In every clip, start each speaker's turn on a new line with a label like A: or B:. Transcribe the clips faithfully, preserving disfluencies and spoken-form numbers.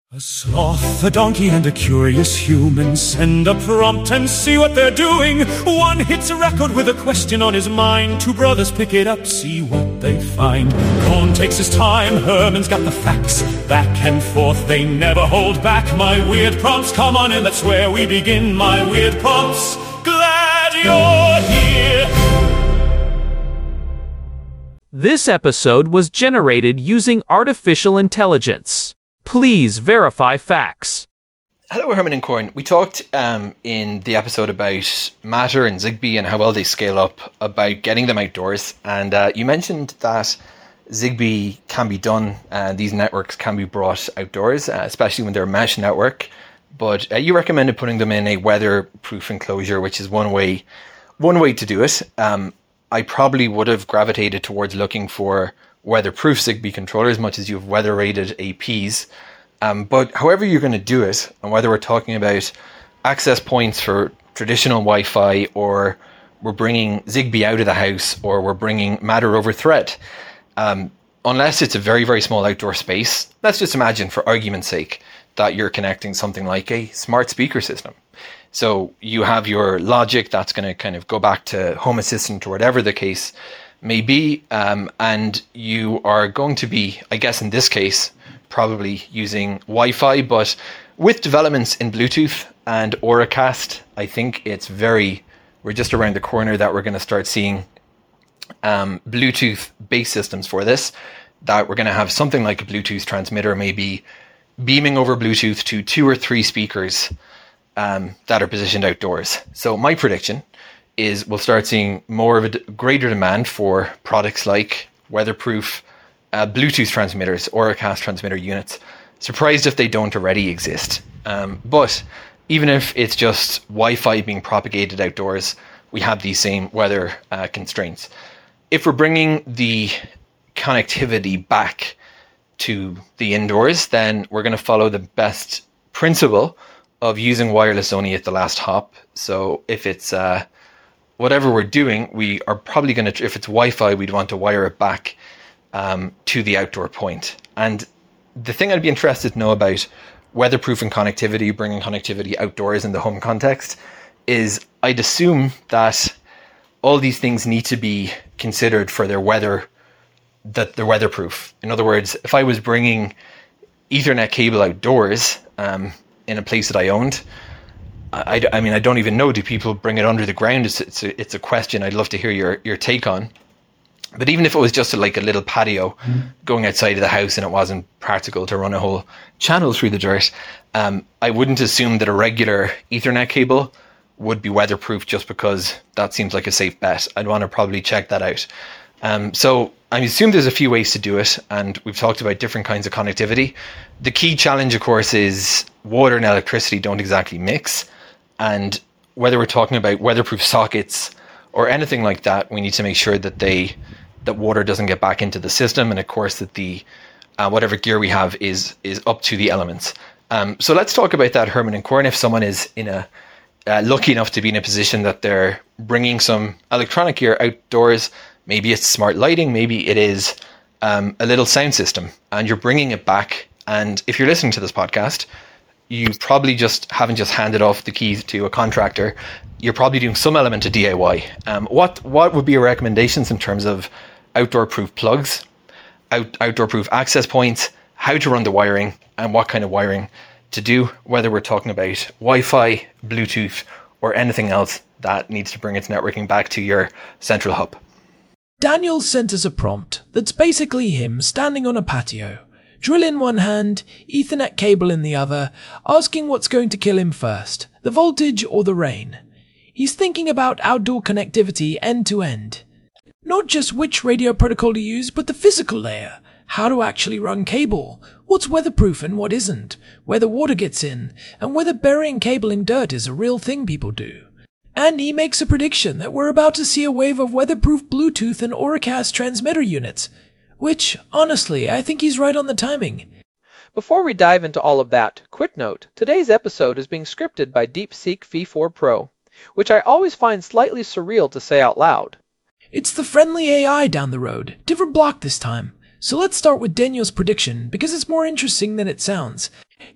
A: A sloth, a donkey, and a curious human send a prompt and see what they're doing. One hits a record with a question on his mind. Two brothers pick it up, see what they find. Cohn takes his time, Herman's got the facts. Back and forth, they never hold back. My weird prompts, come on in, that's where we begin. My weird prompts, glad you're here.
B: This episode was generated using artificial intelligence. Please verify facts.
C: Hello, Herman and Corn. We talked um, in the episode about Matter and Zigbee and how well they scale up, about getting them outdoors. And uh, you mentioned that Zigbee can be done, and uh, these networks can be brought outdoors, uh, especially when they're a mesh network. But uh, you recommended putting them in a weatherproof enclosure, which is one way, one way to do it. Um, I probably would have gravitated towards looking for weatherproof Zigbee controllers as much as you've weather rated A Ps. Um, but however you're going to do it, and whether we're talking about access points for traditional Wi-Fi, or we're bringing Zigbee out of the house, or we're bringing Matter over Thread, um, unless it's a very, very small outdoor space, let's just imagine for argument's sake that you're connecting something like a smart speaker system. So you have your logic that's going to kind of go back to Home Assistant or whatever the case may be, um, and you are going to be, I guess in this case, probably using Wi-Fi, but with developments in Bluetooth and Auracast, I think it's very, we're just around the corner that we're going to start seeing um, Bluetooth-based systems for this, that we're going to have something like a Bluetooth transmitter maybe beaming over Bluetooth to two or three speakers um, that are positioned outdoors. So my prediction is we'll start seeing more of a d- greater demand for products like weatherproof uh, Bluetooth transmitters, Auracast transmitter units. Surprised if they don't already exist. Um, but even if it's just Wi-Fi being propagated outdoors, we have these same weather uh, constraints. If we're bringing the connectivity back to the indoors, then we're going to follow the best principle of using wireless only at the last hop. So if it's uh, whatever we're doing, we are probably going to, if it's Wi-Fi, we'd want to wire it back um, to the outdoor point. And the thing I'd be interested to know about weatherproofing connectivity, bringing connectivity outdoors in the home context, is I'd assume that all these things need to be considered for their weather, that they're weatherproof. In other words, if I was bringing Ethernet cable outdoors um, in a place that I owned, I, I mean, I don't even know, do people bring it under the ground? It's, it's, a, it's a question I'd love to hear your, your take on. But even if it was just a, like a little patio mm-hmm. going outside of the house and it wasn't practical to run a whole channel through the dirt, um, I wouldn't assume that a regular Ethernet cable would be weatherproof just because that seems like a safe bet. I'd want to probably check that out. Um, so I assume there's a few ways to do it, and we've talked about different kinds of connectivity. The key challenge, of course, is water and electricity don't exactly mix. And whether we're talking about weatherproof sockets or anything like that, we need to make sure that they that water doesn't get back into the system, and of course that the uh, whatever gear we have is is up to the elements. Um, so let's talk about that, Herman and Corn. If someone is in a uh, lucky enough to be in a position that they're bringing some electronic gear outdoors, maybe it's smart lighting, maybe it is um, a little sound system, and you're bringing it back. And if you're listening to this podcast, you probably just haven't just handed off the keys to a contractor. You're probably doing some element of D I Y. Um, what what would be your recommendations in terms of outdoor-proof plugs, out, outdoor-proof access points, how to run the wiring, and what kind of wiring to do, whether we're talking about Wi-Fi, Bluetooth, or anything else that needs to bring its networking back to your central hub?
D: Daniel sent us a prompt that's basically him standing on a patio, drill in one hand, Ethernet cable in the other, asking what's going to kill him first, the voltage or the rain. He's thinking about outdoor connectivity end to end. Not just which radio protocol to use, but the physical layer. How to actually run cable, what's weatherproof and what isn't, where the water gets in, and whether burying cable in dirt is a real thing people do. And he makes a prediction that we're about to see a wave of weatherproof Bluetooth and Auracast transmitter units. Which, honestly, I think he's right on the timing.
E: Before we dive into all of that, quick note, today's episode is being scripted by DeepSeek V four Pro, which I always find slightly surreal to say out loud.
D: It's the friendly A I down the road, different block this time. So let's start with Daniel's prediction, because it's more interesting than it sounds.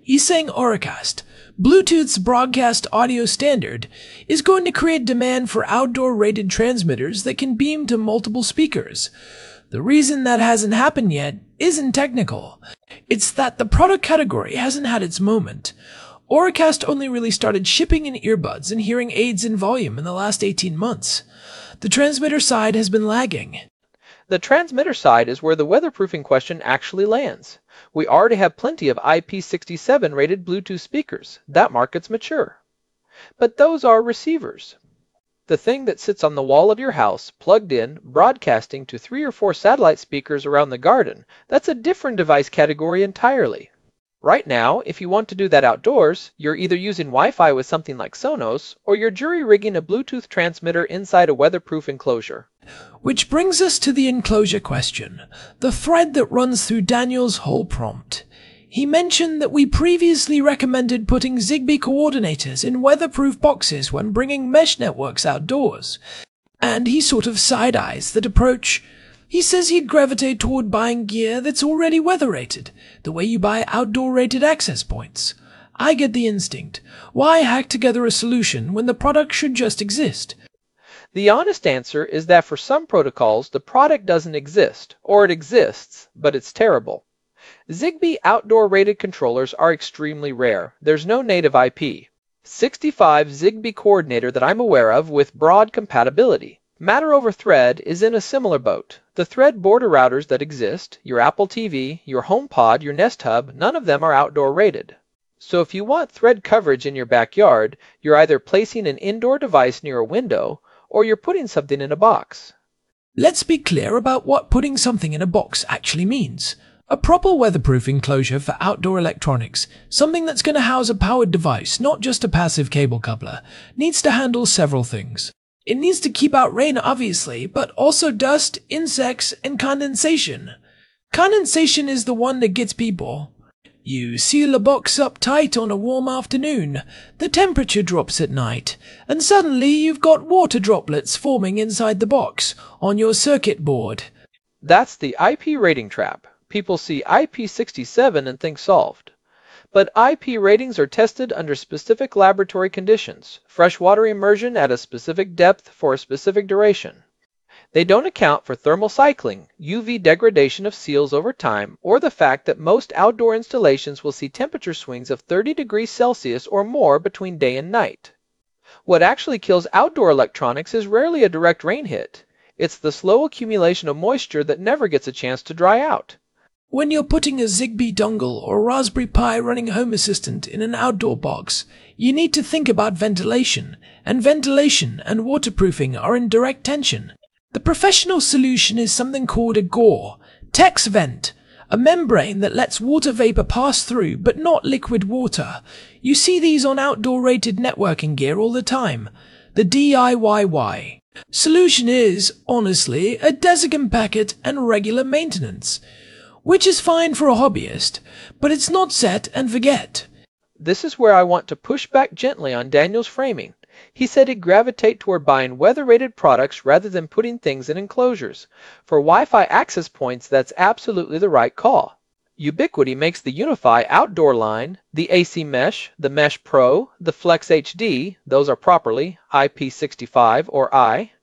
D: He's saying Auracast, Bluetooth's broadcast audio standard, is going to create demand for outdoor-rated transmitters that can beam to multiple speakers. The reason that hasn't happened yet isn't technical. It's that the product category hasn't had its moment. Auracast only really started shipping in earbuds and hearing aids in volume in the last eighteen months. The transmitter side has been lagging.
E: The transmitter side is where the weatherproofing question actually lands. We already have plenty of I P sixty-seven rated Bluetooth speakers. That market's mature. But those are receivers. The thing that sits on the wall of your house, plugged in, broadcasting to three or four satellite speakers around the garden, that's a different device category entirely. Right now, if you want to do that outdoors, you're either using Wi-Fi with something like Sonos, or you're jury-rigging a Bluetooth transmitter inside a weatherproof enclosure.
D: Which brings us to the enclosure question, the thread that runs through Daniel's whole prompt. He mentioned that we previously recommended putting Zigbee coordinators in weatherproof boxes when bringing mesh networks outdoors, and he sort of side-eyes that approach. He says he'd gravitate toward buying gear that's already weather-rated, the way you buy outdoor-rated access points. I get the instinct. Why hack together a solution when the product should just exist?
E: The honest answer is that for some protocols, the product doesn't exist, or it exists, but it's terrible. Zigbee outdoor-rated controllers are extremely rare. There's no native I P. sixty-five Zigbee coordinator that I'm aware of with broad compatibility. Matter over Thread is in a similar boat. The Thread border routers that exist, your Apple T V, your HomePod, your Nest Hub, none of them are outdoor rated. So if you want Thread coverage in your backyard, you're either placing an indoor device near a window, or you're putting something in a box.
D: Let's be clear about what putting something in a box actually means. A proper weatherproof enclosure for outdoor electronics, something that's going to house a powered device, not just a passive cable coupler, needs to handle several things. It needs to keep out rain, obviously, but also dust, insects, and condensation. Condensation is the one that gets people. You seal a box up tight on a warm afternoon, the temperature drops at night, and suddenly you've got water droplets forming inside the box, on your circuit board.
E: That's the I P rating trap. People see I P sixty-seven and think solved. But I P ratings are tested under specific laboratory conditions, freshwater immersion at a specific depth for a specific duration. They don't account for thermal cycling, U V degradation of seals over time, or the fact that most outdoor installations will see temperature swings of thirty degrees Celsius or more between day and night. What actually kills outdoor electronics is rarely a direct rain hit. It's the slow accumulation of moisture that never gets a chance to dry out.
D: When you're putting a Zigbee dongle or Raspberry Pi running Home Assistant in an outdoor box, you need to think about ventilation, and ventilation and waterproofing are in direct tension. The professional solution is something called a G O R, Tex Vent, a membrane that lets water vapor pass through but not liquid water. You see these on outdoor-rated networking gear all the time. The D I Y Y. Solution is, honestly, a desiccant packet and regular maintenance, which is fine for a hobbyist, but it's not set and forget.
E: This is where I want to push back gently on Daniel's framing. He said he'd gravitate toward buying weather-rated products rather than putting things in enclosures. For Wi-Fi access points, that's absolutely the right call. Ubiquiti makes the Unify outdoor line, the A C Mesh, the Mesh Pro, the Flex H D, those are properly I P sixty-five or I.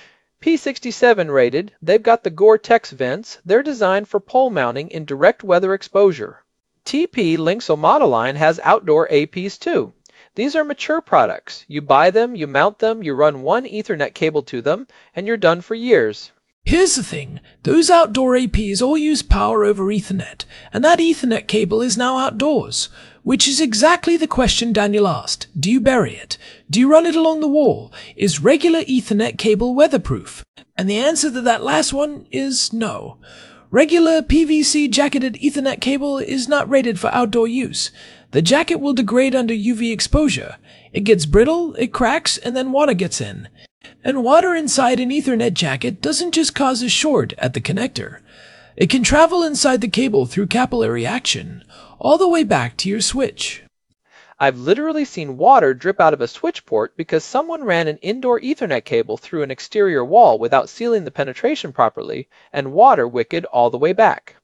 E: P sixty-seven rated, they've got the G O R Tex vents. They're designed for pole mounting in direct weather exposure. T P Lynx Omada line has outdoor A Ps too. These are mature products. You buy them, you mount them, you run one Ethernet cable to them, and you're done for years.
D: Here's the thing, those outdoor A Ps all use power over Ethernet, and that Ethernet cable is now outdoors, which is exactly the question Daniel asked. Do you bury it? Do you run it along the wall? Is regular Ethernet cable weatherproof? And the answer to that last one is no. Regular P V C jacketed Ethernet cable is not rated for outdoor use. The jacket will degrade under U V exposure. It gets brittle, it cracks, and then water gets in. And water inside an Ethernet jacket doesn't just cause a short at the connector. It can travel inside the cable through capillary action, all the way back to your switch.
E: I've literally seen water drip out of a switch port because someone ran an indoor Ethernet cable through an exterior wall without sealing the penetration properly, and water wicked all the way back.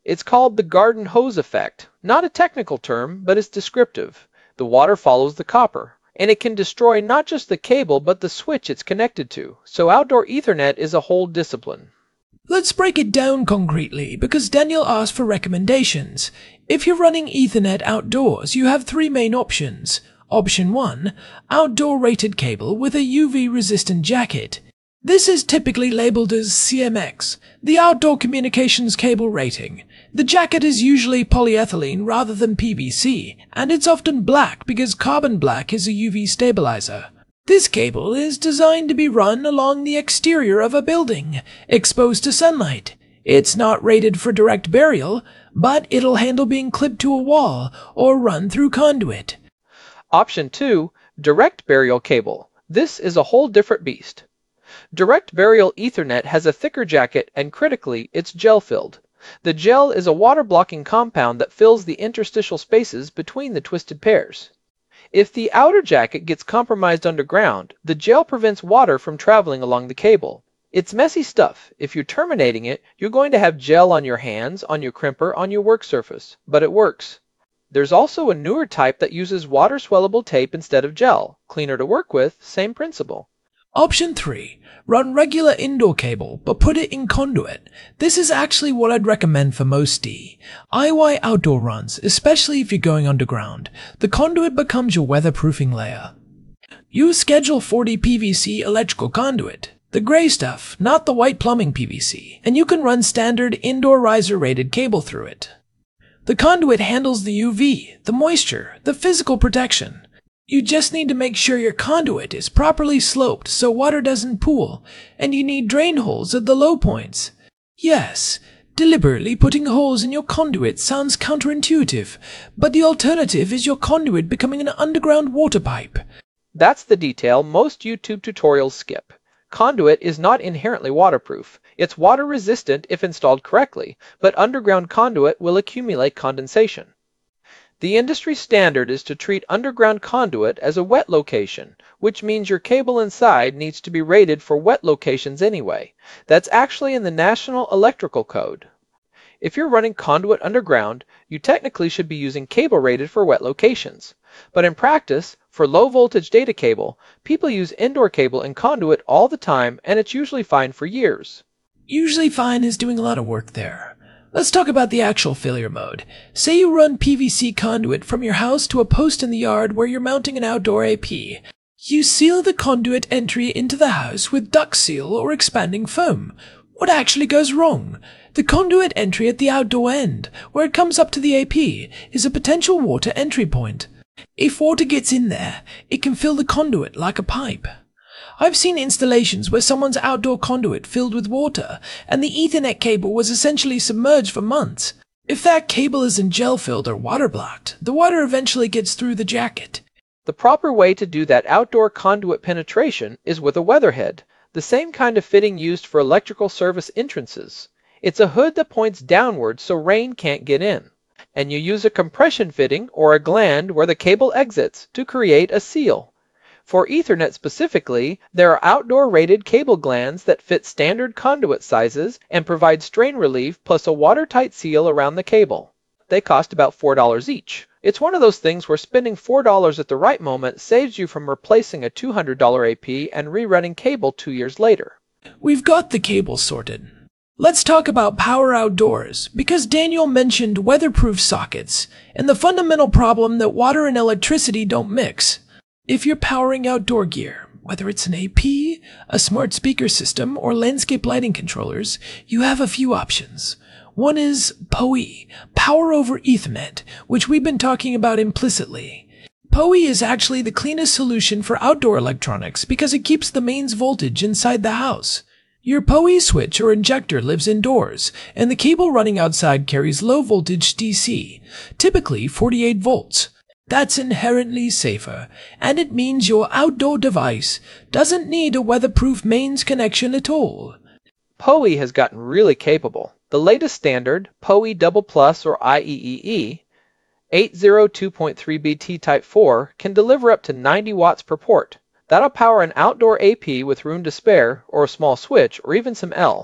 E: It's called the garden hose effect. Not a technical term, but it's descriptive. The water follows the copper, and it can destroy not just the cable but the switch it's connected to. So outdoor Ethernet is a whole discipline.
D: Let's break it down concretely, because Daniel asked for recommendations. If you're running Ethernet outdoors, you have three main options. Option one, outdoor rated cable with a U V-resistant jacket. This is typically labeled as C M X, the Outdoor Communications Cable Rating. The jacket is usually polyethylene rather than P V C, and it's often black because carbon black is a U V stabilizer. This cable is designed to be run along the exterior of a building, exposed to sunlight. It's not rated for direct burial, but it'll handle being clipped to a wall or run through conduit.
E: Option two, direct burial cable. This is a whole different beast. Direct burial Ethernet has a thicker jacket and critically, it's gel-filled. The gel is a water-blocking compound that fills the interstitial spaces between the twisted pairs. If the outer jacket gets compromised underground, the gel prevents water from traveling along the cable. It's messy stuff. If you're terminating it, you're going to have gel on your hands, on your crimper, on your work surface, but it works. There's also a newer type that uses water-swellable tape instead of gel. Cleaner to work with, same principle.
D: Option three. Run regular indoor cable, but put it in conduit. This is actually what I'd recommend for most D I Y outdoor runs, especially if you're going underground. The conduit becomes your weatherproofing layer. Use Schedule forty P V C electrical conduit, the gray stuff, not the white plumbing P V C, and you can run standard indoor riser-rated cable through it. The conduit handles the U V, the moisture, the physical protection. You just need to make sure your conduit is properly sloped so water doesn't pool, and you need drain holes at the low points. Yes, deliberately putting holes in your conduit sounds counterintuitive, but the alternative is your conduit becoming an underground water pipe.
E: That's the detail most YouTube tutorials skip. Conduit is not inherently waterproof. It's water resistant if installed correctly, but underground conduit will accumulate condensation. The industry standard is to treat underground conduit as a wet location, which means your cable inside needs to be rated for wet locations anyway. That's actually in the National Electrical Code. If you're running conduit underground, you technically should be using cable rated for wet locations. But in practice, for low voltage data cable, people use indoor cable and conduit all the time, and it's usually fine for years.
D: Usually fine is doing a lot of work there. Let's talk about the actual failure mode. Say you run P V C conduit from your house to a post in the yard where you're mounting an outdoor A P. You seal the conduit entry into the house with duct seal or expanding foam. What actually goes wrong? The conduit entry at the outdoor end, where it comes up to the A P, is a potential water entry point. If water gets in there, it can fill the conduit like a pipe. I've seen installations where someone's outdoor conduit filled with water, and the Ethernet cable was essentially submerged for months. If that cable isn't gel-filled or water-blocked, the water eventually gets through the jacket.
E: The proper way to do that outdoor conduit penetration is with a weatherhead, the same kind of fitting used for electrical service entrances. It's a hood that points downward so rain can't get in, and you use a compression fitting or a gland where the cable exits to create a seal. For Ethernet specifically, there are outdoor rated cable glands that fit standard conduit sizes and provide strain relief plus a watertight seal around the cable. They cost about four dollars each. It's one of those things where spending four dollars at the right moment saves you from replacing a two hundred dollar A P and rerunning cable two years later.
D: We've got the cable sorted. Let's talk about power outdoors, because Daniel mentioned weatherproof sockets and the fundamental problem that water and electricity don't mix. If you're powering outdoor gear, whether it's an A P, a smart speaker system, or landscape lighting controllers, you have a few options. One is P O E, Power over Ethernet, which we've been talking about implicitly. P O E is actually the cleanest solution for outdoor electronics because it keeps the mains voltage inside the house. Your P O E switch or injector lives indoors, and the cable running outside carries low voltage D C, typically forty-eight volts. That's inherently safer, and it means your outdoor device doesn't need a weatherproof mains connection at all.
E: P O E has gotten really capable. The latest standard, P O E Double Plus or I E E E, eight oh two point three B T Type four, can deliver up to ninety watts per port. That'll power an outdoor A P with room to spare, or a small switch, or even some L.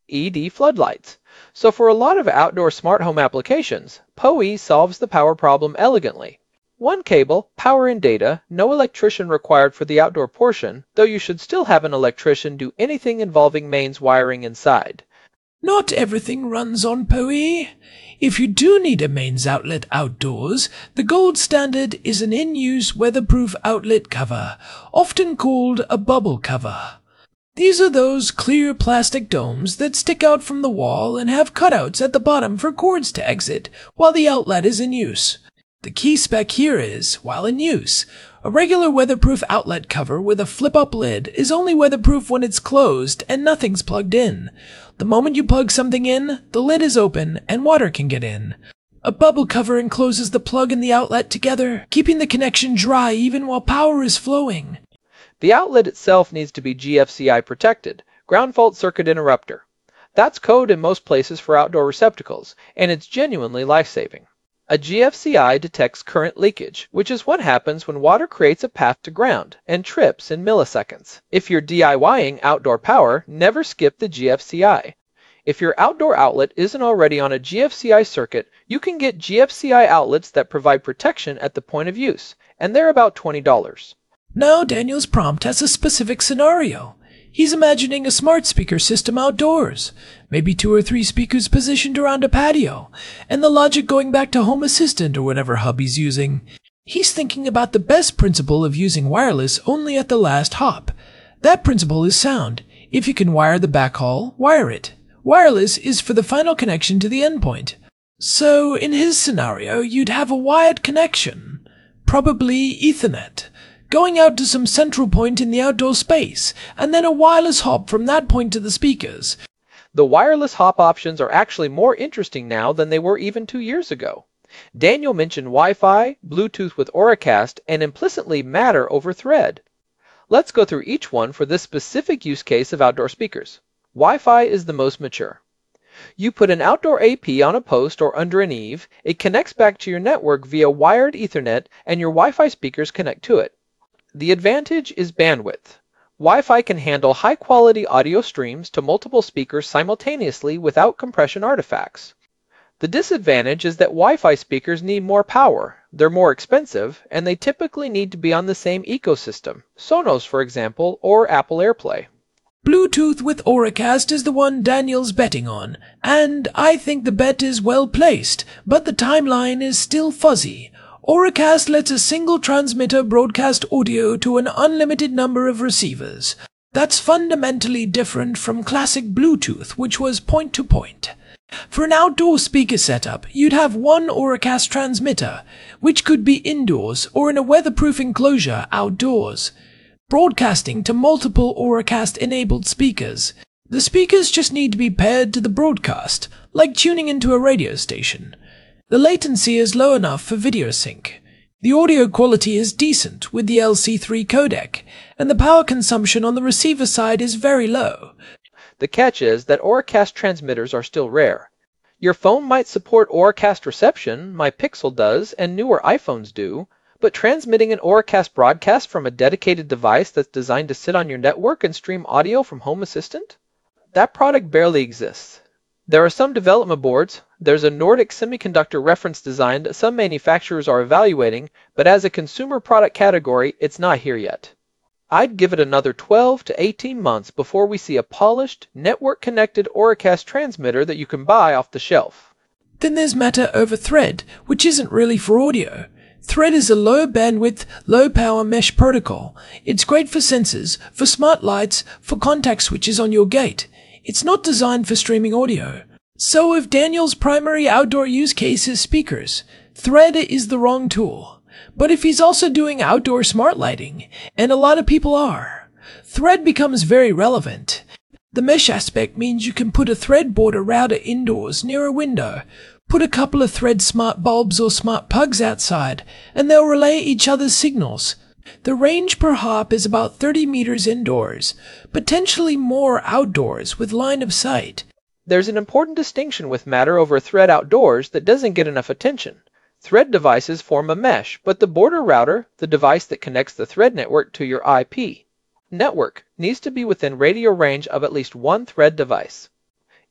E: E D floodlights. So for a lot of outdoor smart home applications, P O E solves the power problem elegantly. One cable, power and data, no electrician required for the outdoor portion, though you should still have an electrician do anything involving mains wiring inside.
D: Not everything runs on P O E. If you do need a mains outlet outdoors, the gold standard is an in-use weatherproof outlet cover, often called a bubble cover. These are those clear plastic domes that stick out from the wall and have cutouts at the bottom for cords to exit while the outlet is in use. The key spec here is, while in use, a regular weatherproof outlet cover with a flip-up lid is only weatherproof when it's closed and nothing's plugged in. The moment you plug something in, the lid is open and water can get in. A bubble cover encloses the plug and the outlet together, keeping the connection dry even while power is flowing.
E: The outlet itself needs to be G F C I protected, ground fault circuit interrupter. That's code in most places for outdoor receptacles, and it's genuinely life-saving. A G F C I detects current leakage, which is what happens when water creates a path to ground and trips in milliseconds. If you're DIYing outdoor power, never skip the G F C I. If your outdoor outlet isn't already on a G F C I circuit, you can get G F C I outlets that provide protection at the point of use, and they're about twenty dollars.
D: Now Daniel's prompt has a specific scenario. He's imagining a smart speaker system outdoors, maybe two or three speakers positioned around a patio, and the logic going back to Home Assistant or whatever hub he's using. He's thinking about the best principle of using wireless only at the last hop. That principle is sound. If you can wire the backhaul, wire it. Wireless is for the final connection to the endpoint. So, in his scenario, you'd have a wired connection, probably Ethernet, going out to some central point in the outdoor space, and then a wireless hop from that point to the speakers.
E: The wireless hop options are actually more interesting now than they were even two years ago. Daniel mentioned Wi-Fi, Bluetooth with Auracast, and implicitly Matter over Thread. Let's go through each one for this specific use case of outdoor speakers. Wi-Fi is the most mature. You put an outdoor A P on a post or under an eave, it connects back to your network via wired Ethernet, and your Wi-Fi speakers connect to it. The advantage is bandwidth. Wi-Fi can handle high-quality audio streams to multiple speakers simultaneously without compression artifacts. The disadvantage is that Wi-Fi speakers need more power, they're more expensive, and they typically need to be on the same ecosystem, Sonos for example, or Apple AirPlay.
D: Bluetooth with Auracast is the one Daniel's betting on, and I think the bet is well placed, but the timeline is still fuzzy. Auracast lets a single transmitter broadcast audio to an unlimited number of receivers. That's fundamentally different from classic Bluetooth, which was point-to-point. For an outdoor speaker setup, you'd have one Auracast transmitter, which could be indoors or in a weatherproof enclosure outdoors, broadcasting to multiple Auracast-enabled speakers. The speakers just need to be paired to the broadcast, like tuning into a radio station. The latency is low enough for video sync. The audio quality is decent with the L C three codec, and the power consumption on the receiver side is very low.
E: The catch is that Auracast transmitters are still rare. Your phone might support Auracast reception, my Pixel does, and newer iPhones do, but transmitting an Auracast broadcast from a dedicated device that's designed to sit on your network and stream audio from Home Assistant? That product barely exists. There are some development boards, there's a Nordic semiconductor reference design that some manufacturers are evaluating, but as a consumer product category, it's not here yet. I'd give it another twelve to eighteen months before we see a polished, network-connected Auracast transmitter that you can buy off the shelf.
D: Then there's Matter over Thread, which isn't really for audio. Thread is a low bandwidth, low power mesh protocol. It's great for sensors, for smart lights, for contact switches on your gate. It's not designed for streaming audio. So if Daniel's primary outdoor use case is speakers, Thread is the wrong tool. But if he's also doing outdoor smart lighting, and a lot of people are, Thread becomes very relevant. The mesh aspect means you can put a Thread border router indoors near a window, put a couple of Thread smart bulbs or smart plugs outside, and they'll relay each other's signals. The range per hop is about thirty meters indoors, potentially more outdoors with line of sight.
E: There's an important distinction with Matter over Thread outdoors that doesn't get enough attention. Thread devices form a mesh, but the border router, the device that connects the Thread network to your I P network, needs to be within radio range of at least one Thread device.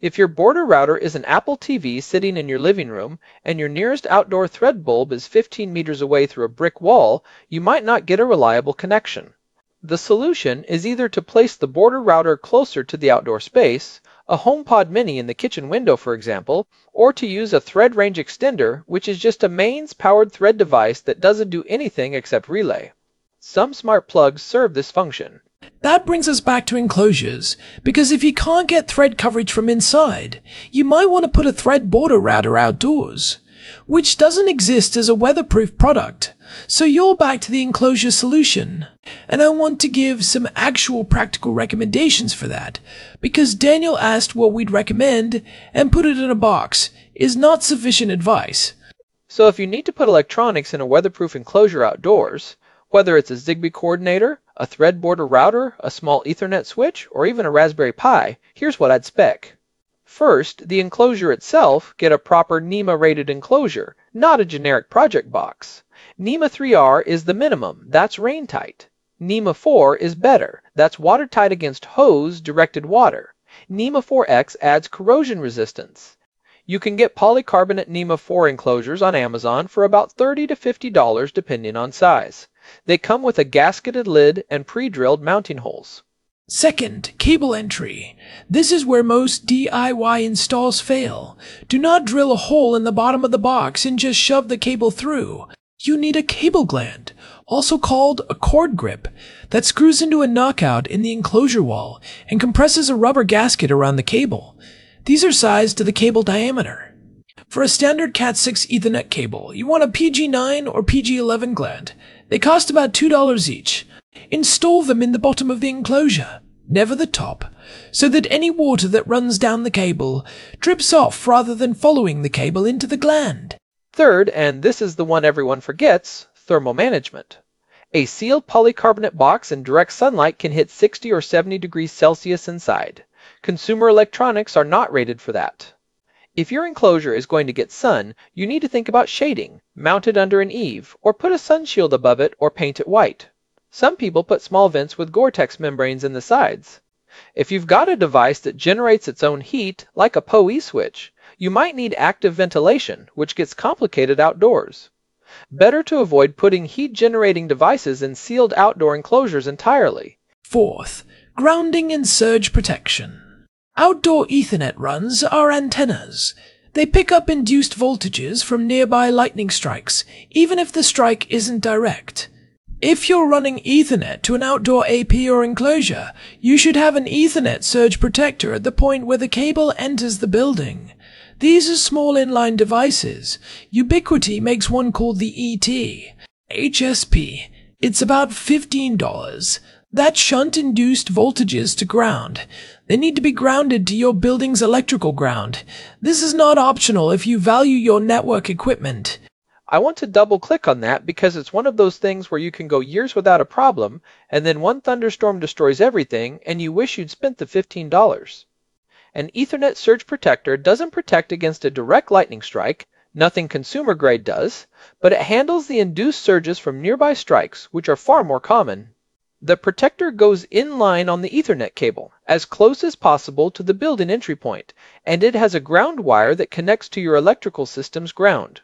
E: If your border router is an Apple T V sitting in your living room and your nearest outdoor thread bulb is fifteen meters away through a brick wall, you might not get a reliable connection. The solution is either to place the border router closer to the outdoor space, a HomePod Mini in the kitchen window for example, or to use a thread range extender, which is just a mains-powered thread device that doesn't do anything except relay. Some smart plugs serve this function.
D: That brings us back to enclosures, because if you can't get thread coverage from inside, you might want to put a thread border router outdoors, which doesn't exist as a weatherproof product. So you're back to the enclosure solution, and I want to give some actual practical recommendations for that, because Daniel asked what we'd recommend, and put it in a box is not sufficient advice.
E: So if you need to put electronics in a weatherproof enclosure outdoors, whether it's a Zigbee coordinator, a thread border router, a small Ethernet switch, or even a Raspberry Pi, here's what I'd spec. First, the enclosure itself, get a proper NEMA-rated enclosure, not a generic project box. NEMA three R is the minimum, that's rain-tight. NEMA four is better, that's watertight against hose-directed water. NEMA four X adds corrosion resistance. You can get polycarbonate NEMA four enclosures on Amazon for about thirty to fifty dollars depending on size. They come with a gasketed lid and pre-drilled mounting holes.
D: Second, cable entry. This is where most D I Y installs fail. Do not drill a hole in the bottom of the box and just shove the cable through. You need a cable gland, also called a cord grip, that screws into a knockout in the enclosure wall and compresses a rubber gasket around the cable. These are sized to the cable diameter. For a standard cat six Ethernet cable, you want a P G nine or P G eleven gland. They cost about two dollars each. Install them in the bottom of the enclosure, never the top, so that any water that runs down the cable drips off rather than following the cable into the gland.
E: Third, and this is the one everyone forgets, thermal management. A sealed polycarbonate box in direct sunlight can hit sixty or seventy degrees Celsius inside. Consumer electronics are not rated for that. If your enclosure is going to get sun, you need to think about shading, mount it under an eave, or put a sun shield above it or paint it white. Some people put small vents with Gore-Tex membranes in the sides. If you've got a device that generates its own heat, like a P O E switch, you might need active ventilation, which gets complicated outdoors. Better to avoid putting heat-generating devices in sealed outdoor enclosures entirely.
D: Fourth, grounding and surge protection. Outdoor Ethernet runs are antennas. They pick up induced voltages from nearby lightning strikes, even if the strike isn't direct. If you're running Ethernet to an outdoor A P or enclosure, you should have an Ethernet surge protector at the point where the cable enters the building. These are small inline devices. Ubiquiti makes one called the E T. H S P. It's about fifteen dollars. That shunt-induced voltages to ground. They need to be grounded to your building's electrical ground. This is not optional if you value your network equipment.
E: I want to double-click on that because it's one of those things where you can go years without a problem, and then one thunderstorm destroys everything, and you wish you'd spent the fifteen dollars. An Ethernet surge protector doesn't protect against a direct lightning strike, nothing consumer grade does, but it handles the induced surges from nearby strikes, which are far more common. The protector goes in line on the Ethernet cable, as close as possible to the building entry point, and it has a ground wire that connects to your electrical system's ground.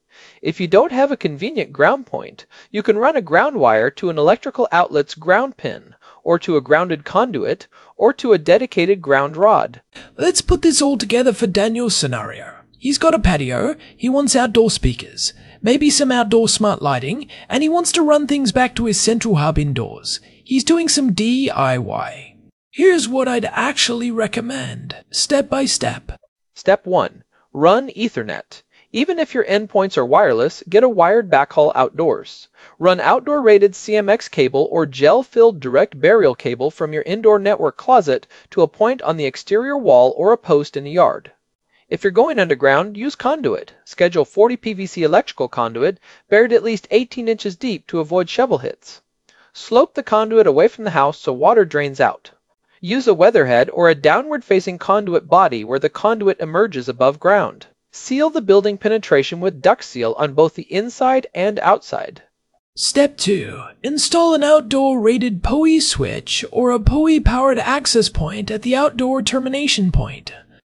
E: If you don't have a convenient ground point, you can run a ground wire to an electrical outlet's ground pin, or to a grounded conduit, or to a dedicated ground rod.
D: Let's put this all together for Daniel's scenario. He's got a patio, he wants outdoor speakers, maybe some outdoor smart lighting, and he wants to run things back to his central hub indoors. He's doing some D I Y. Here's what I'd actually recommend, step by step.
E: Step one. Run Ethernet. Even if your endpoints are wireless, get a wired backhaul outdoors. Run outdoor-rated C M X cable or gel-filled direct burial cable from your indoor network closet to a point on the exterior wall or a post in a yard. If you're going underground, use conduit. Schedule forty P V C electrical conduit, buried at least eighteen inches deep to avoid shovel hits. Slope the conduit away from the house so water drains out. Use a weatherhead or a downward-facing conduit body where the conduit emerges above ground. Seal the building penetration with duct seal on both the inside and outside.
D: Step two. Install an outdoor rated P O E switch or a P O E powered access point at the outdoor termination point.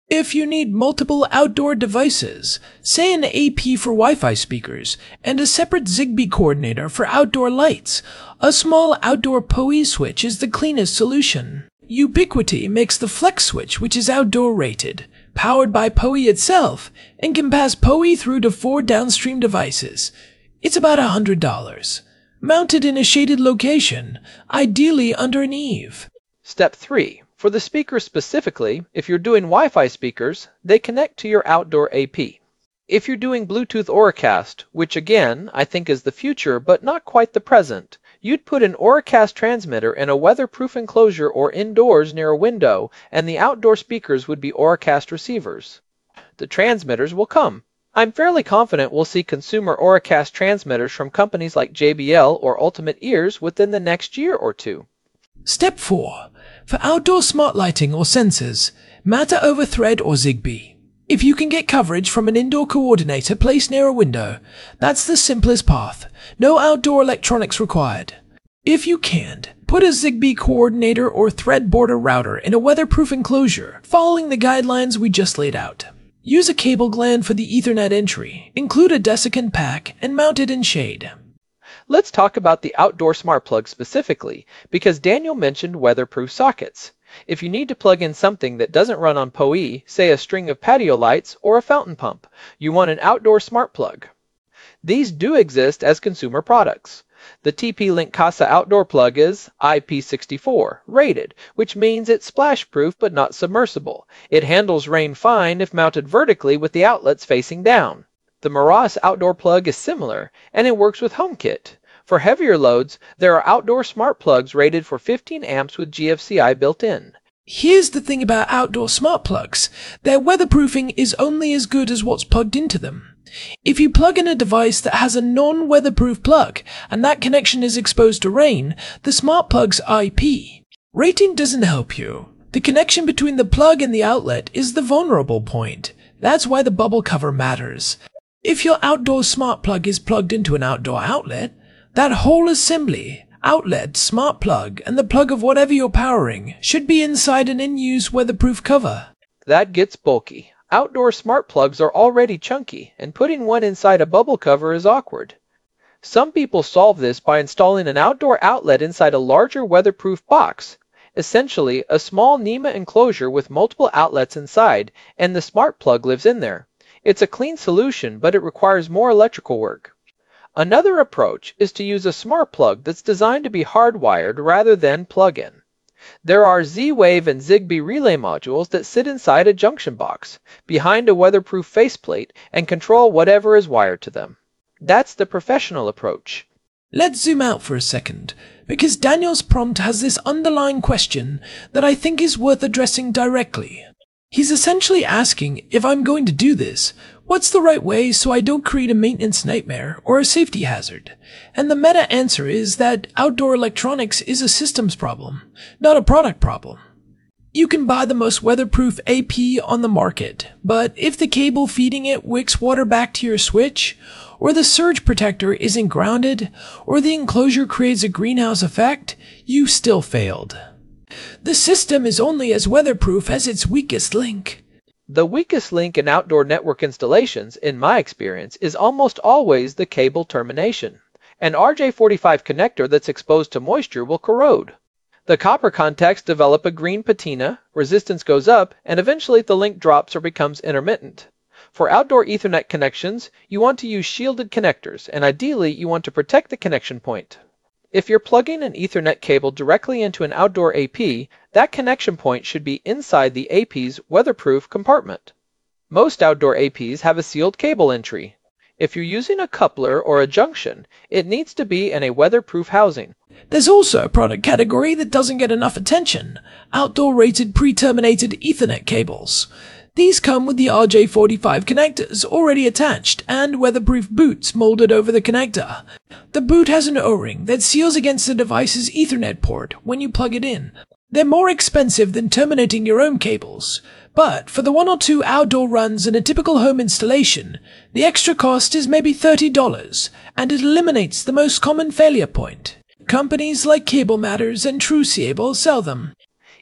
D: If you need multiple outdoor devices, say an A P for Wi-Fi speakers, and a separate Zigbee coordinator for outdoor lights, a small outdoor P O E switch is the cleanest solution. Ubiquiti makes the Flex switch, which is outdoor rated, powered by P O E itself, and can pass P O E through to four downstream devices. It's about one hundred dollars. Mounted in a shaded location, ideally under an eave.
E: Step three. For the speakers specifically, if you're doing Wi-Fi speakers, they connect to your outdoor A P. If you're doing Bluetooth Auracast, which again, I think is the future but not quite the present, you'd put an Auracast transmitter in a weatherproof enclosure or indoors near a window, and the outdoor speakers would be Auracast receivers. The transmitters will come. I'm fairly confident we'll see consumer Auracast transmitters from companies like J B L or Ultimate Ears within the next year or two.
D: Step four. For outdoor smart lighting or sensors, Matter over Thread or Zigbee. If you can get coverage from an indoor coordinator placed near a window, that's the simplest path. No outdoor electronics required. If you can't, put a Zigbee coordinator or thread border router in a weatherproof enclosure, following the guidelines we just laid out. Use a cable gland for the Ethernet entry, include a desiccant pack, and mount it in shade.
E: Let's talk about the outdoor smart plug specifically, because Daniel mentioned weatherproof sockets. If you need to plug in something that doesn't run on P O E, say a string of patio lights or a fountain pump, you want an outdoor smart plug. These do exist as consumer products. The T P-Link Casa outdoor plug is I P sixty-four, rated, which means it's splash-proof but not submersible. It handles rain fine if mounted vertically with the outlets facing down. The Maras outdoor plug is similar, and it works with HomeKit. For heavier loads, there are outdoor smart plugs rated for fifteen amps with G F C I built in.
D: Here's the thing about outdoor smart plugs. Their weatherproofing is only as good as what's plugged into them. If you plug in a device that has a non-weatherproof plug, and that connection is exposed to rain, the smart plug's I P rating doesn't help you. The connection between the plug and the outlet is the vulnerable point. That's why the bubble cover matters. If your outdoor smart plug is plugged into an outdoor outlet, that whole assembly, outlet, smart plug, and the plug of whatever you're powering should be inside an in-use weatherproof cover.
E: That gets bulky. Outdoor smart plugs are already chunky, and putting one inside a bubble cover is awkward. Some people solve this by installing an outdoor outlet inside a larger weatherproof box, essentially a small NEMA enclosure with multiple outlets inside, and the smart plug lives in there. It's a clean solution, but it requires more electrical work. Another approach is to use a smart plug that's designed to be hardwired rather than plug-in. There are Z-Wave and Zigbee relay modules that sit inside a junction box, behind a weatherproof faceplate, and control whatever is wired to them. That's the professional approach.
D: Let's zoom out for a second, because Daniel's prompt has this underlying question that I think is worth addressing directly. He's essentially asking, if I'm going to do this, what's the right way so I don't create a maintenance nightmare or a safety hazard? And the meta answer is that outdoor electronics is a systems problem, not a product problem. You can buy the most weatherproof A P on the market, but if the cable feeding it wicks water back to your switch, or the surge protector isn't grounded, or the enclosure creates a greenhouse effect, you still failed. The system is only as weatherproof as its weakest link.
E: The weakest link in outdoor network installations, in my experience, is almost always the cable termination. An R J forty-five connector that's exposed to moisture will corrode. The copper contacts develop a green patina, resistance goes up, and eventually the link drops or becomes intermittent. For outdoor Ethernet connections, you want to use shielded connectors, and ideally you want to protect the connection point. If you're plugging an Ethernet cable directly into an outdoor A P, that connection point should be inside the A P's weatherproof compartment. Most outdoor A Ps have a sealed cable entry. If you're using a coupler or a junction, it needs to be in a weatherproof housing.
D: There's also a product category that doesn't get enough attention: outdoor-rated pre-terminated Ethernet cables. These come with the R J forty-five connectors already attached and weatherproof boots molded over the connector. The boot has an O-ring that seals against the device's Ethernet port when you plug it in. They're more expensive than terminating your own cables, but for the one or two outdoor runs in a typical home installation, the extra cost is maybe thirty dollars, and it eliminates the most common failure point. Companies like Cable Matters and TrueCable sell them.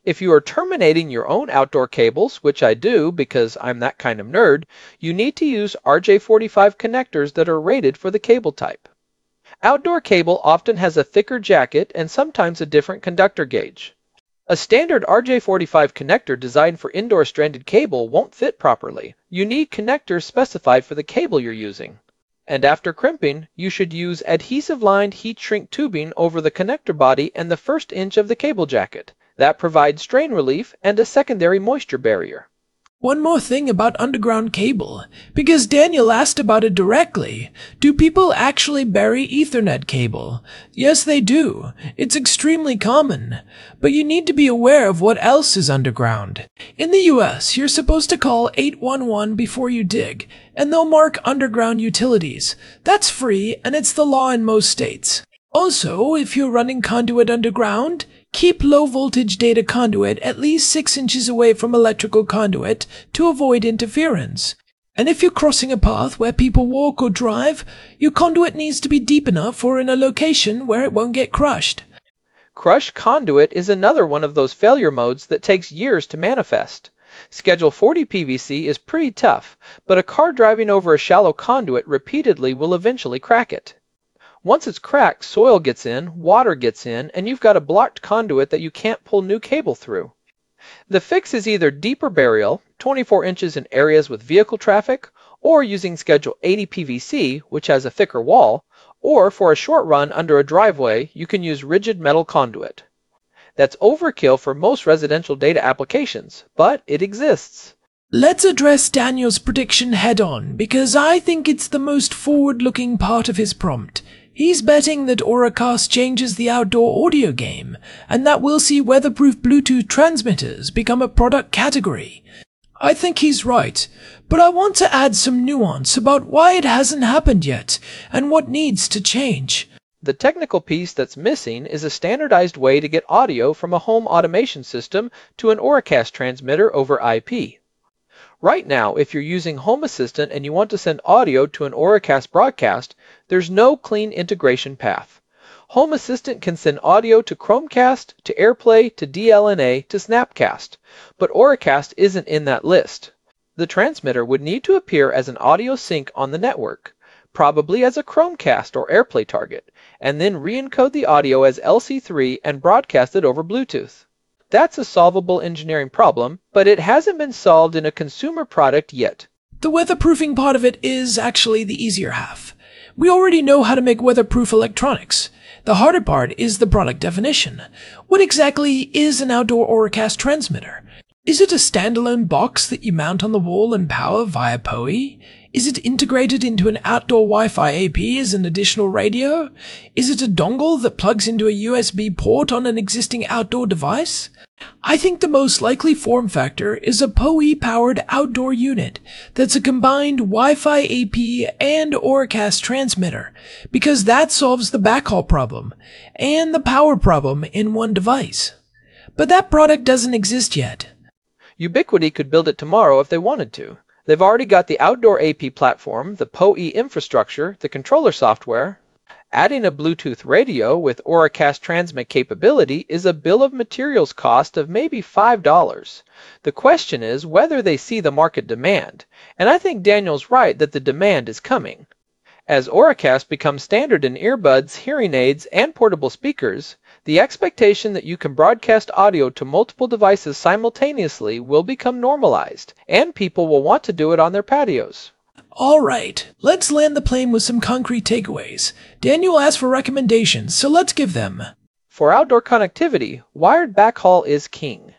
E: If you are terminating your own outdoor cables, which I do because I'm that kind of nerd, you need to use R J forty-five connectors that are rated for the cable type. Outdoor cable often has a thicker jacket and sometimes a different conductor gauge. A standard R J forty-five connector designed for indoor stranded cable won't fit properly. You need connectors specified for the cable you're using. And after crimping, you should use adhesive-lined heat-shrink tubing over the connector body and the first inch of the cable jacket. That provides strain relief and a secondary moisture barrier.
D: One more thing about underground cable, because Daniel asked about it directly. Do people actually bury Ethernet cable? Yes, they do. It's extremely common. But you need to be aware of what else is underground. In the U S, you're supposed to call eight one one before you dig, and they'll mark underground utilities. That's free, and it's the law in most states. Also, if you're running conduit underground, keep low-voltage data conduit at least six inches away from electrical conduit to avoid interference. And if you're crossing a path where people walk or drive, your conduit needs to be deep enough or in a location where it won't get crushed.
E: Crushed conduit is another one of those failure modes that takes years to manifest. Schedule forty P V C is pretty tough, but a car driving over a shallow conduit repeatedly will eventually crack it. Once it's cracked, soil gets in, water gets in, and you've got a blocked conduit that you can't pull new cable through. The fix is either deeper burial, twenty-four inches in areas with vehicle traffic, or using Schedule eighty P V C, which has a thicker wall, or for a short run under a driveway, you can use rigid metal conduit. That's overkill for most residential data applications, but it exists.
D: Let's address Daniel's prediction head-on, because I think it's the most forward-looking part of his prompt. He's betting that Auracast changes the outdoor audio game, and that we'll see weatherproof Bluetooth transmitters become a product category. I think he's right, but I want to add some nuance about why it hasn't happened yet, and what needs to change.
E: The technical piece that's missing is a standardized way to get audio from a home automation system to an Auracast transmitter over I P. Right now, if you're using Home Assistant and you want to send audio to an Auracast broadcast, there's no clean integration path. Home Assistant can send audio to Chromecast, to AirPlay, to D L N A, to Snapcast, but Auracast isn't in that list. The transmitter would need to appear as an audio sync on the network, probably as a Chromecast or AirPlay target, and then re-encode the audio as L C three and broadcast it over Bluetooth. That's a solvable engineering problem, but it hasn't been solved in a consumer product yet.
D: The weatherproofing part of it is actually the easier half. We already know how to make weatherproof electronics. The harder part is the product definition. What exactly is an outdoor Auracast transmitter? Is it a standalone box that you mount on the wall and power via P O E? Is it integrated into an outdoor Wi-Fi A P as an additional radio? Is it a dongle that plugs into a U S B port on an existing outdoor device? I think the most likely form factor is a P O E-powered outdoor unit that's a combined Wi-Fi A P and Auracast transmitter, because that solves the backhaul problem and the power problem in one device. But that product doesn't exist yet.
E: Ubiquiti could build it tomorrow if they wanted to. They've already got the outdoor A P platform, the P O E infrastructure, the controller software. Adding a Bluetooth radio with Auracast transmit capability is a bill of materials cost of maybe five dollars. The question is whether they see the market demand, and I think Daniel's right that the demand is coming. As Auracast becomes standard in earbuds, hearing aids, and portable speakers, the expectation that you can broadcast audio to multiple devices simultaneously will become normalized, and people will want to do it on their patios.
D: Alright, let's land the plane with some concrete takeaways. Daniel asked for recommendations, so let's give them.
E: For outdoor connectivity, wired backhaul is king.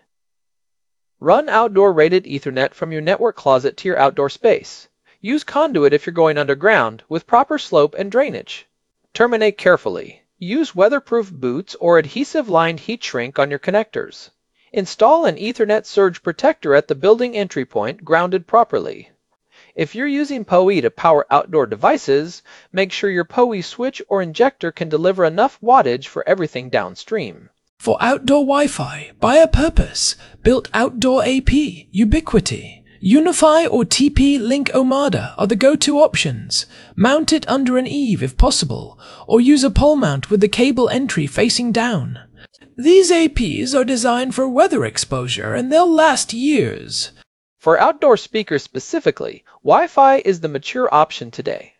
E: Run outdoor rated Ethernet from your network closet to your outdoor space. Use conduit if you're going underground, with proper slope and drainage. Terminate carefully. Use weatherproof boots or adhesive-lined heat shrink on your connectors. Install an Ethernet surge protector at the building entry point, grounded properly. If you're using P O E to power outdoor devices, make sure your P O E switch or injector can deliver enough wattage for everything downstream.
D: For outdoor Wi-Fi, buy a purpose. Built outdoor A P, Ubiquiti. Unify or T P-Link Omada are the go-to options. Mount it under an eave if possible, or use a pole mount with the cable entry facing down. These A Ps are designed for weather exposure and they'll last years.
E: For outdoor speakers specifically, Wi-Fi is the mature option today.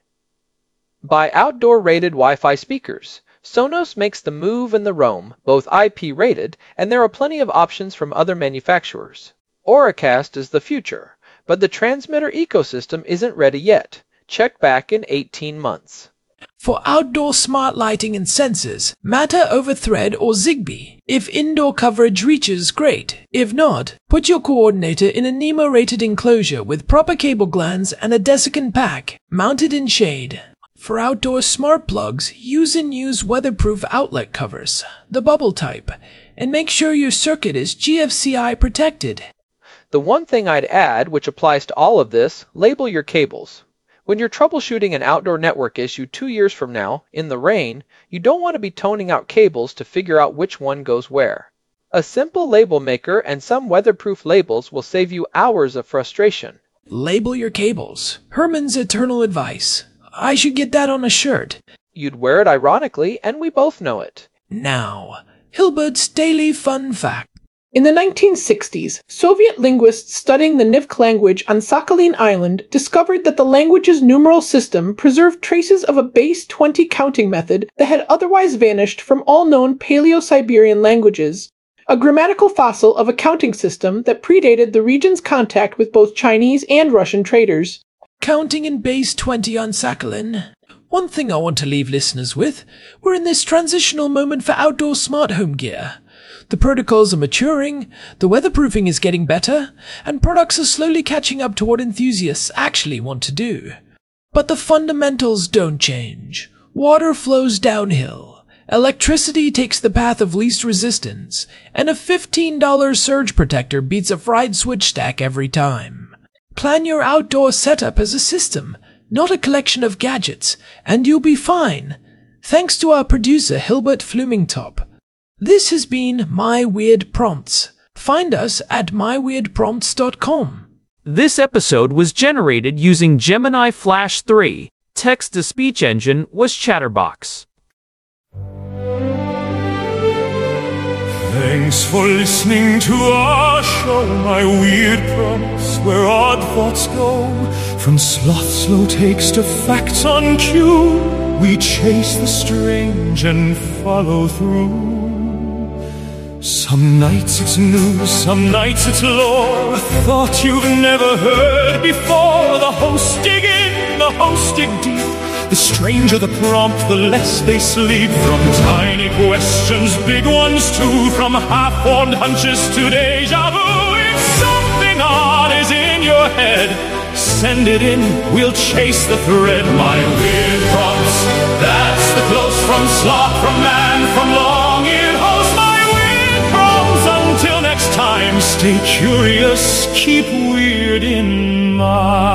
E: Buy outdoor-rated Wi-Fi speakers. Sonos makes the Move and the Roam, both I P rated, and there are plenty of options from other manufacturers. Auracast is the future, but the transmitter ecosystem isn't ready yet. Check back in eighteen months.
D: For outdoor smart lighting and sensors, Matter over Thread or Zigbee. If indoor coverage reaches, great. If not, put your coordinator in a NEMO-rated enclosure with proper cable glands and a desiccant pack, mounted in shade. For outdoor smart plugs, use and use weatherproof outlet covers, the bubble type, and make sure your circuit is G F C I protected.
E: The one thing I'd add, which applies to all of this, label your cables. When you're troubleshooting an outdoor network issue two years from now, in the rain, you don't want to be toning out cables to figure out which one goes where. A simple label maker and some weatherproof labels will save you hours of frustration.
D: Label your cables. Herman's eternal advice. I should get that on a shirt.
E: You'd wear it ironically, and we both know it.
D: Now, Hilbert's Daily Fun Fact.
F: In the nineteen sixties, Soviet linguists studying the Nivk language on Sakhalin Island discovered that the language's numeral system preserved traces of a base twenty counting method that had otherwise vanished from all known Paleo-Siberian languages, a grammatical fossil of a counting system that predated the region's contact with both Chinese and Russian traders.
D: Counting in base twenty on Sakhalin. One thing I want to leave listeners with, we're in this transitional moment for outdoor smart home gear. The protocols are maturing, the weatherproofing is getting better, and products are slowly catching up to what enthusiasts actually want to do. But the fundamentals don't change. Water flows downhill, electricity takes the path of least resistance, and a fifteen dollars surge protector beats a fried switch stack every time. Plan your outdoor setup as a system, not a collection of gadgets, and you'll be fine. Thanks to our producer Hilbert Flumingtop. This has been My Weird Prompts. Find us at my weird prompts dot com.
B: This episode was generated using Gemini Flash three. Text-to-speech engine was Chatterbox.
A: Thanks for listening to our show, My Weird Prompts, where odd thoughts go. From sloth slow takes to facts on cue, we chase the strange and follow through. Some nights it's news, some nights it's lore, a thought you've never heard before. The hosts dig in, the hosts dig deep. The stranger the prompt, the less they sleep. From tiny questions, big ones too. From half-formed hunches to deja vu. If something odd is in your head, send it in, we'll chase the thread. My Weird Prompts, that's the close from sloth, from man, from long-eared host. My Weird Prompts, until next time, stay curious, keep weird in mind.